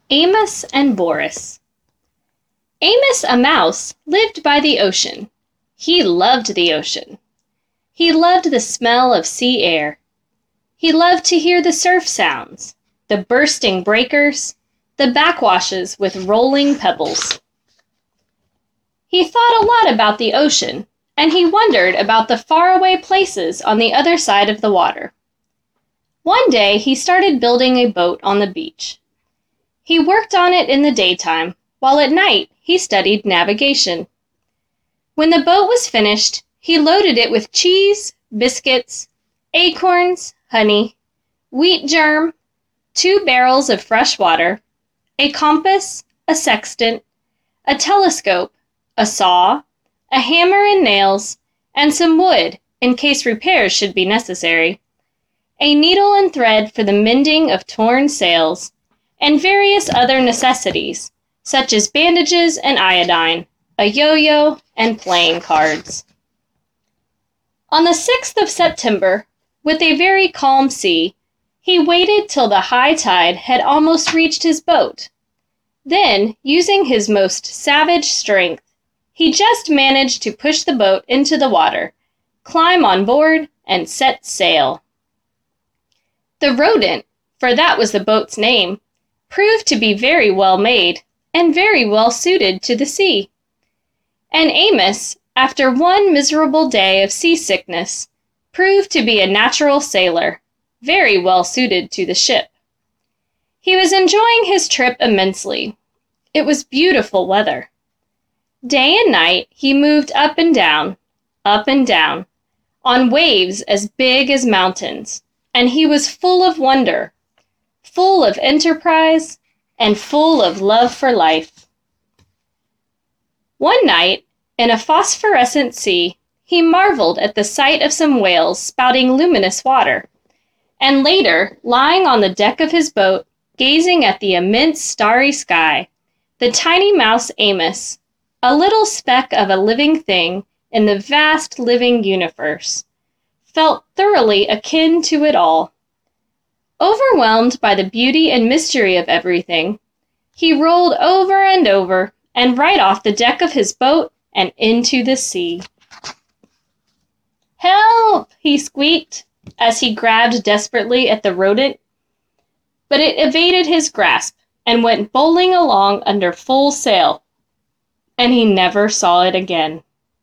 Amos and Boris. Amos, a mouse, lived by the ocean. He loved the ocean. He loved the smell of sea air. He loved to hear the surf sounds, the bursting breakers, the backwashes with rolling pebbles. He thought a lot about the ocean, and he wondered about the faraway places on the other side of the water. One day he started building a boat on the beach. He worked on it in the daytime, while at night he studied navigation. When the boat was finished, he loaded it with cheese, biscuits, acorns, honey, wheat germ, 2 barrels of fresh water, a compass, a sextant, a telescope, a saw, a hammer and nails, and some wood in case repairs should be necessary, a needle and thread for the mending of torn sails, and various other necessities, such as bandages and iodine, a yo-yo, and playing cards. On the 6th of September, with a very calm sea, he waited till the high tide had almost reached his boat. Then, using his most savage strength, he just managed to push the boat into the water, climb on board, and set sail. The Rodent, for that was the boat's name, proved to be very well made and very well suited to the sea. And Amos, after one miserable day of seasickness, proved to be a natural sailor, very well suited to the ship. He was enjoying his trip immensely. It was beautiful weather. Day and night he moved up and down, on waves as big as mountains, and he was full of wonder, full of enterprise, and full of love for life. One night, in a phosphorescent sea, he marveled at the sight of some whales spouting luminous water, and later, lying on the deck of his boat, gazing at the immense starry sky, the tiny mouse Amos, a little speck of a living thing in the vast living universe, felt thoroughly akin to it all. Overwhelmed by the beauty and mystery of everything, he rolled over and right off the deck of his boat and into the sea. "Help!" he squeaked, as he grabbed desperately at the rodent. But it evaded his grasp and went bowling along under full sail, and he never saw it again.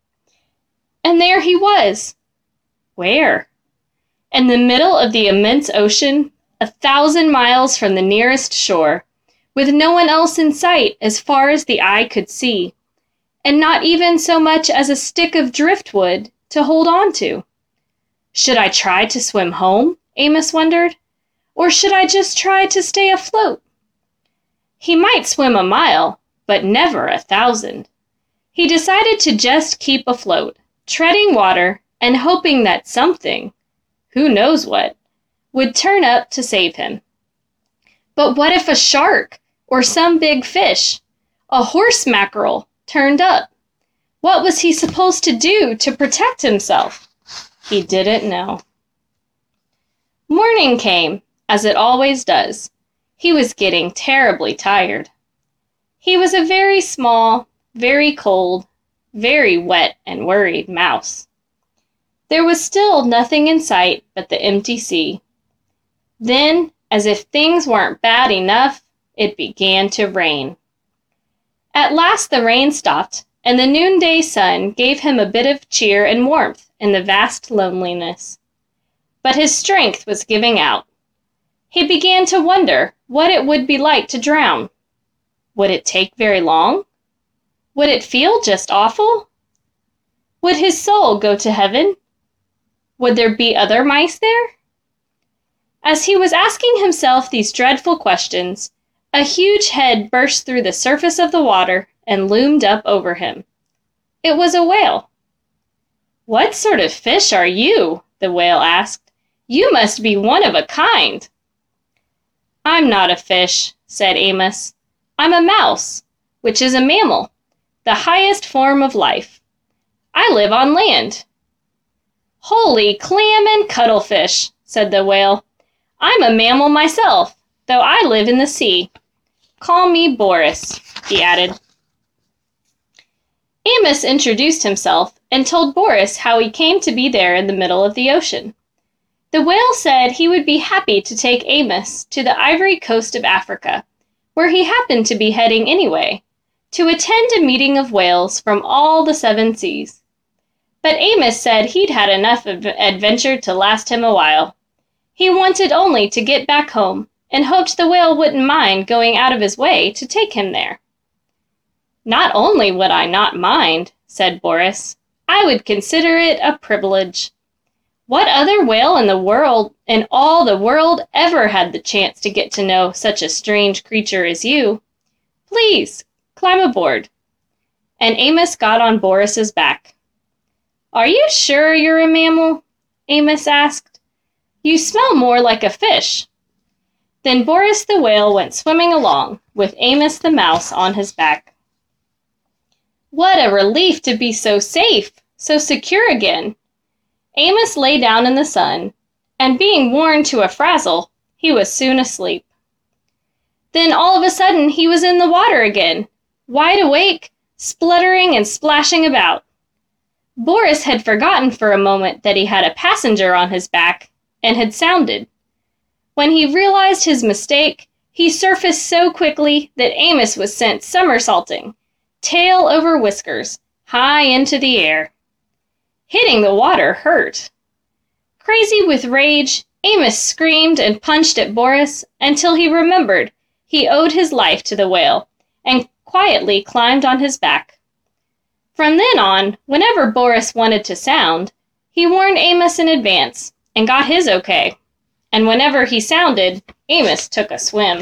And there he was. Where? In the middle of the immense ocean, 1,000 miles from the nearest shore, with no one else in sight as far as the eye could see, and not even so much as a stick of driftwood to hold on to. Should I try to swim home? Amos wondered. Or should I just try to stay afloat? He might swim a mile, but never 1,000. He decided to just keep afloat, treading water and hoping that something, who knows what, would turn up to save him. But what if a shark or some big fish, a horse mackerel, turned up? What was he supposed to do to protect himself? He didn't know. Morning came, as it always does. He was getting terribly tired. He was a very small, very cold, very wet and worried mouse. There was still nothing in sight but the empty sea. Then, as if things weren't bad enough, it began to rain. At last the rain stopped, and the noonday sun gave him a bit of cheer and warmth in the vast loneliness. But his strength was giving out. He began to wonder what it would be like to drown. Would it take very long? Would it feel just awful? Would his soul go to heaven? Would there be other mice there? As he was asking himself these dreadful questions, a huge head burst through the surface of the water and loomed up over him. It was a whale. "What sort of fish are you?" the whale asked. "You must be one of a kind." "I'm not a fish," said Amos. "I'm a mouse, which is a mammal, the highest form of life. I live on land." "Holy clam and cuttlefish," said the whale. "I'm a mammal myself, though I live in the sea. Call me Boris," he added. Amos introduced himself and told Boris how he came to be there in the middle of the ocean. The whale said he would be happy to take Amos to the Ivory Coast of Africa, where he happened to be heading anyway, to attend a meeting of whales from all the 7 seas. But Amos said he'd had enough of adventure to last him a while. He wanted only to get back home, and hoped the whale wouldn't mind going out of his way to take him there. "Not only would I not mind," said Boris, "I would consider it a privilege. What other whale in all the world, ever had the chance to get to know such a strange creature as you? Please, climb aboard." And Amos got on Boris's back. "Are you sure you're a mammal?" Amos asked. "You smell more like a fish." Then Boris the whale went swimming along, with Amos the mouse on his back. What a relief to be so safe, so secure again! Amos lay down in the sun, and being worn to a frazzle, he was soon asleep. Then all of a sudden he was in the water again, wide awake, spluttering and splashing about. Boris had forgotten for a moment that he had a passenger on his back, and had sounded. When he realized his mistake, he surfaced so quickly that Amos was sent somersaulting, tail over whiskers, high into the air. Hitting the water hurt. Crazy with rage, Amos screamed and punched at Boris until he remembered he owed his life to the whale, and quietly climbed on his back. From then on, whenever Boris wanted to sound, he warned Amos in advance, and got his okay. And whenever he sounded, Amos took a swim.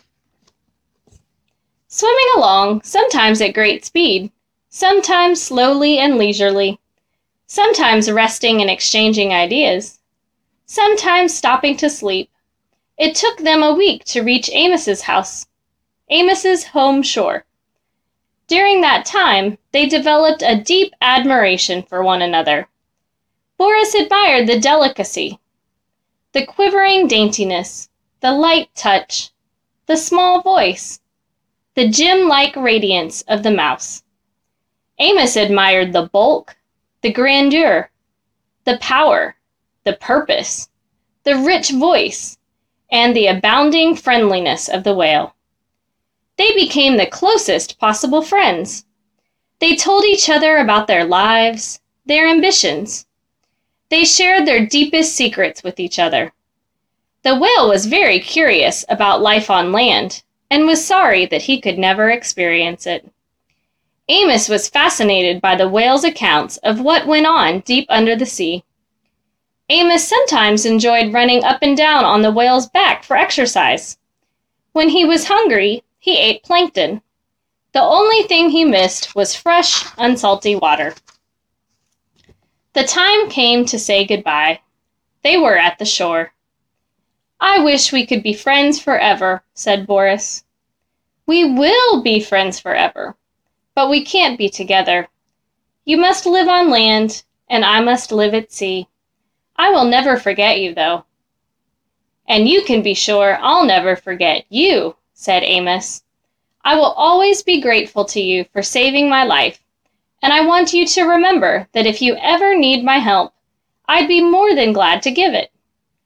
Swimming along, sometimes at great speed, sometimes slowly and leisurely, sometimes resting and exchanging ideas, sometimes stopping to sleep, it took them a week to reach Amos's house, Amos's home shore. During that time, they developed a deep admiration for one another. Boris admired the delicacy, the quivering daintiness, the light touch, the small voice, the gem-like radiance of the mouse. Amos admired the bulk, the grandeur, the power, the purpose, the rich voice, and the abounding friendliness of the whale. They became the closest possible friends. They told each other about their lives, their ambitions. They shared their deepest secrets with each other. The whale was very curious about life on land, and was sorry that he could never experience it. Amos was fascinated by the whale's accounts of what went on deep under the sea. Amos sometimes enjoyed running up and down on the whale's back for exercise. When he was hungry, he ate plankton. The only thing he missed was fresh, unsalty water. The time came to say goodbye. They were at the shore. "I wish we could be friends forever," said Boris. "We will be friends forever, but we can't be together. You must live on land, and I must live at sea. I will never forget you, though." "And you can be sure I'll never forget you," said Amos. "I will always be grateful to you for saving my life, and I want you to remember that if you ever need my help, I'd be more than glad to give it."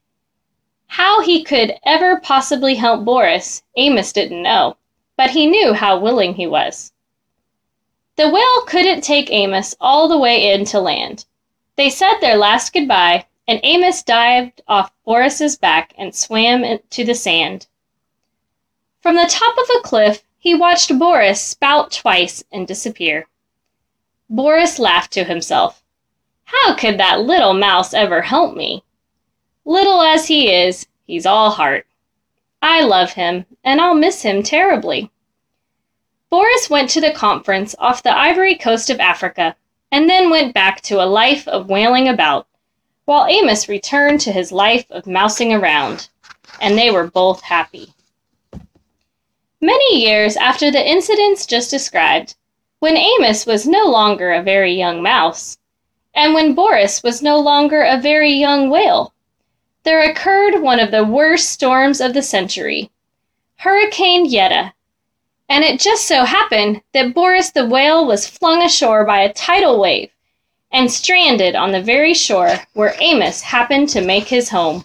How he could ever possibly help Boris, Amos didn't know, but he knew how willing he was. The whale couldn't take Amos all the way in to land. They said their last goodbye, and Amos dived off Boris's back and swam to the sand. From the top of a cliff, he watched Boris spout twice and disappear. Boris laughed to himself. How could that little mouse ever help me? Little as he is, he's all heart. I love him, and I'll miss him terribly. Boris went to the conference off the Ivory Coast of Africa, and then went back to a life of whaling about, while Amos returned to his life of mousing around, and they were both happy. Many years after the incidents just described, when Amos was no longer a very young mouse, and when Boris was no longer a very young whale, there occurred one of the worst storms of the century. Hurricane Yetta, And it just so happened that Boris the whale was flung ashore by a tidal wave and stranded on the very shore where Amos happened to make his home.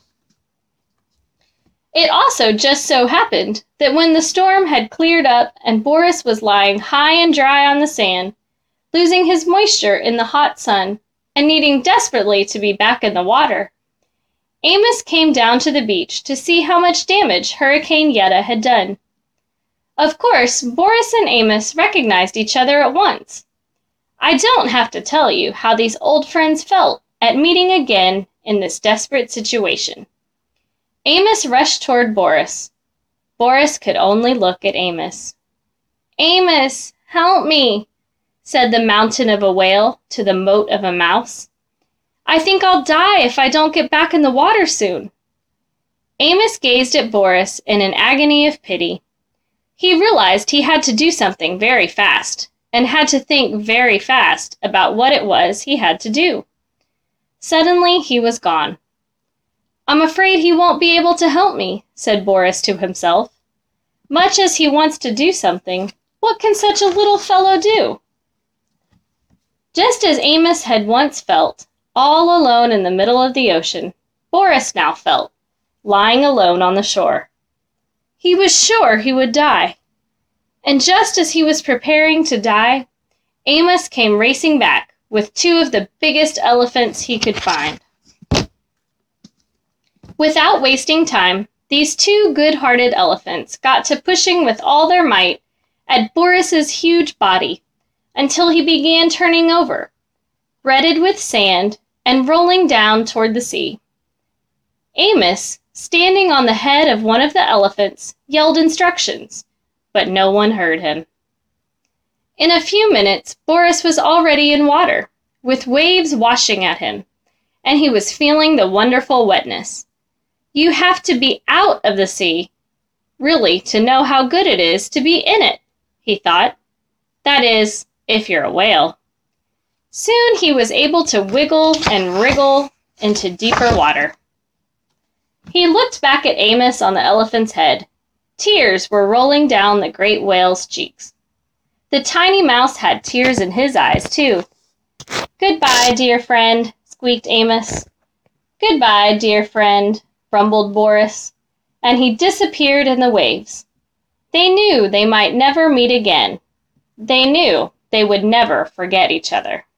It also just so happened that when the storm had cleared up and Boris was lying high and dry on the sand, losing his moisture in the hot sun and needing desperately to be back in the water, Amos came down to the beach to see how much damage Hurricane Yetta had done. Of course, Boris and Amos recognized each other at once. I don't have to tell you how these old friends felt at meeting again in this desperate situation. Amos rushed toward Boris. Boris could only look at Amos. "Amos, help me," said the mountain of a whale to the mote of a mouse. "I think I'll die if I don't get back in the water soon." Amos gazed at Boris in an agony of pity. He realized he had to do something very fast, and had to think very fast about what it was he had to do. Suddenly, he was gone. "I'm afraid he won't be able to help me," said Boris to himself. "Much as he wants to do something, what can such a little fellow do?" Just as Amos had once felt, all alone in the middle of the ocean, Boris now felt, lying alone on the shore. He was sure he would die. And just as he was preparing to die, Amos came racing back with two of the biggest elephants he could find. Without wasting time, these two good-hearted elephants got to pushing with all their might at Boris's huge body until he began turning over, rutted with sand and rolling down toward the sea. Amos, standing on the head of one of the elephants, yelled instructions, but no one heard him. In a few minutes, Boris was already in water, with waves washing at him, and he was feeling the wonderful wetness. You have to be out of the sea, really, to know how good it is to be in it, he thought. That is, if you're a whale. Soon he was able to wiggle and wriggle into deeper water. He looked back at Amos on the elephant's head. Tears were rolling down the great whale's cheeks. The tiny mouse had tears in his eyes, too. "Goodbye, dear friend," squeaked Amos. "Goodbye, dear friend," rumbled Boris, and he disappeared in the waves. They knew they might never meet again. They knew they would never forget each other.